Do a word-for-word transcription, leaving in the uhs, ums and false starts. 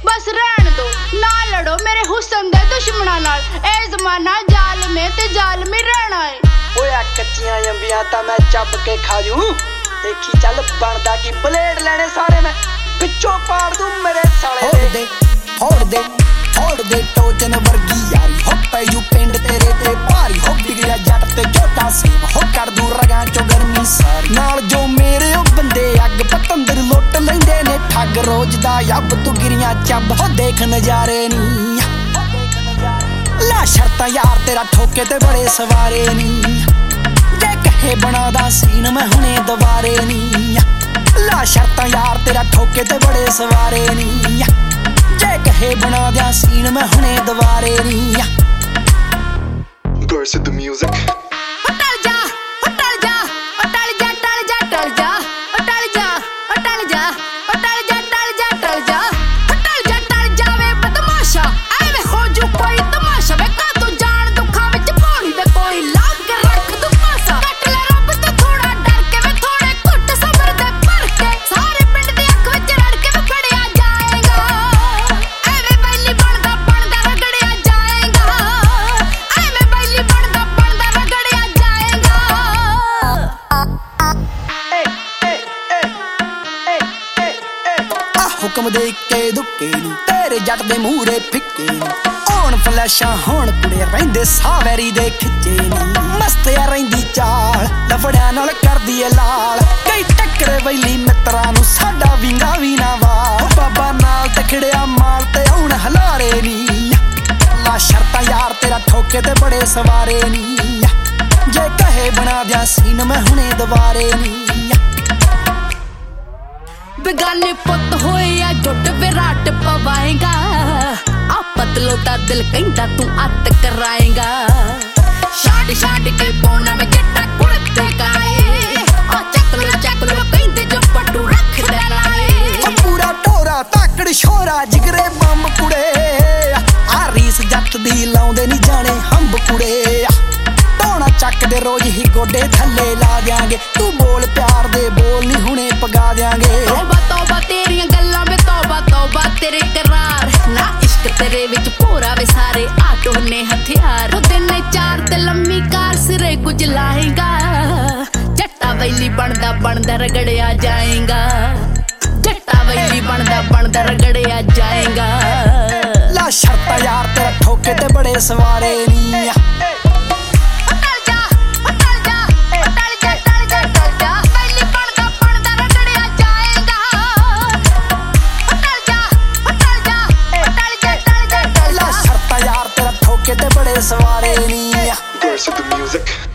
बस रहन दो ना लड़ो मेरे हुस्न दे दुश्मनां नाल ए जमाना जालमे ते जालमी रहना है ओए कच्चियां अंबियां ता मैं चब के खाजू देखी चल बनदा की ब्लेड लेने सारे मैं पिछों पाड़ दूं मेरे साले फोड़ दे फोड़ दे फोड़ दे टोचन वर्गी यारी हो पैजू पिंड तेरे ते भारी हो बिगड़िया जट ते झोटा सेम हो कर दूं रगां चो गर्मी सारी नाल जो मेरे ओ बंदे अग पतंदर लुट लैंदे ने ठग रोज दा यब तू गिरियां चब हो देख नजारे नी ला शर्तां यार तेरा ठोके ते बड़े सवारे नी जे कहे बनादा सीन मैं हुणे दवारे नी ला शर्तां यार तेरा ठोके ते बड़े सवारे नी जे कहे बना दिया सीन मैं हुणे दवारे नी Burst of the music. टल जा टल जा टल जा टल जा टल जा टल जा टल जा टल जा टल जा टल जा टल जा टल जावे बदमाशा ਐਵੇਂ ਹੋ ਜੂ ਕੋਈ ਤਮਾਸ਼ਾ ਵੇ ਕਾ ਤੂੰ ਜਾਣ ਦੁੱਖਾਂ ਵਿੱਚ ਪੌੜੀ ਦੇ ਕੋਈ ਲਾਗ ਕੇ ਰੱਖ ਤੂੰ ਪਾਸਾ ਕੱਟ ਲੈ ਰੱਬ ਤੋਂ ਥੋੜਾ ਡਰ ਕੇ ਵੇ ਥੋੜੇ ਘੁੱਟ ਸਬਰ ਦੇ ਭਰ ਕੇ ਸਾਰੇ ਪਿੰਡ ਦੀ ਅੱਖ ਵਿੱਚ ਰੜ ਕੇ ਵੇ ਫੜਿਆ ਜਾਏਗਾ ਐਵੇਂ ਬੈਲੀ ਬਣਦਾ ਬਣਦਾ ਰਗੜਿਆ ਜਾਏਗਾ ਐਵੇਂ ਬੈਲੀ ਬਣਦਾ ਬਣਦਾ ਰਗੜਿਆ ਜਾਏਗਾ ਆ ਹੁਕਮ ਦੇ ਕੇ ਦੁੱਕੇ ਨੀ ਤੇਰੇ ਜੱਟ ਦੇ ਮੂਹਰੇ ਫਿੱਕੇ ਨੀ ਔਣ ਫਲੈਸ਼ਾਂ ਹੋਣ ਕੁੜੇ ਰਹਿੰਦੇ ਸਾਵੈਰੀ ਦੇ ਖਿੱਚੇ ਨੀ ਮਸਤਿਆ ਰਹਿੰਦੀ ਚਾਲ ਲਫੜਿਆਂ ਨਾਲ ਕਰਦੀ ਏ ਲਾਲ ਕਈ ਟੱਕਰੇ ਵੈਲੀ ਮਿੱਤਰਾਂ ਨੂੰ ਸਾਡਾ ਵਿੰਗਾ ਵੀ ਨਾ ਵਾ ਬਾਬਾ ਨਾਲ ਤਖੜਿਆ ਮਾਲ ਤੇ ਹੁਣ ਹਲਾਰੇ ਨੀ ਲਾ ਸ਼ਰਤਾਂ ਯਾਰ ਤੇਰਾ ਠੋਕੇ ਤੇ ਬੜੇ ਸਵਾਰੇ ਨੀ ਜੇ ਕਹੇ ਬਣਾ ਦਿਆਂ ਸੀਨ ਮੈਂ ਹੁਣੇ ਦਵਾਰੇ ਨੀ बेगाने पुत होए या जुट विराट पवाएगा आ पतलो दा दिल कहंदा तू अत कराएगा छाड़ छाड़ के पौना में जट्टा कुड़ते काए आ चक लो चक लो कहंदे जो पट्टू रख दे लाए ओ पूरा टोरा ताकड़ शोरा जिगरे बम कुड़े आ रीस जट दी लाउंदे नी जाने हंब कुड़े टोना चक दे रोज ही गोडे थल्ले ला देंगे तू बोल प्यार दे बोल नी हुणे पगा देंगे तौबा तौबा तेरियां गल्लां वे तौबा तौबा तेरे करार ना इश्क तेरे विच भोरा वे सारे आटो ने हथियार दिन चार ते लम्मी कार सिरे कुछ लाएगा जट्टा वैली बनदा बनदा रगड़िया जाएगा जट्टा वैली बनदा बनदा रगड़िया जाएगा ला शर्तां यार तेरा ठोके ते बड़े सवारे नी सवारे नी Burst of the music.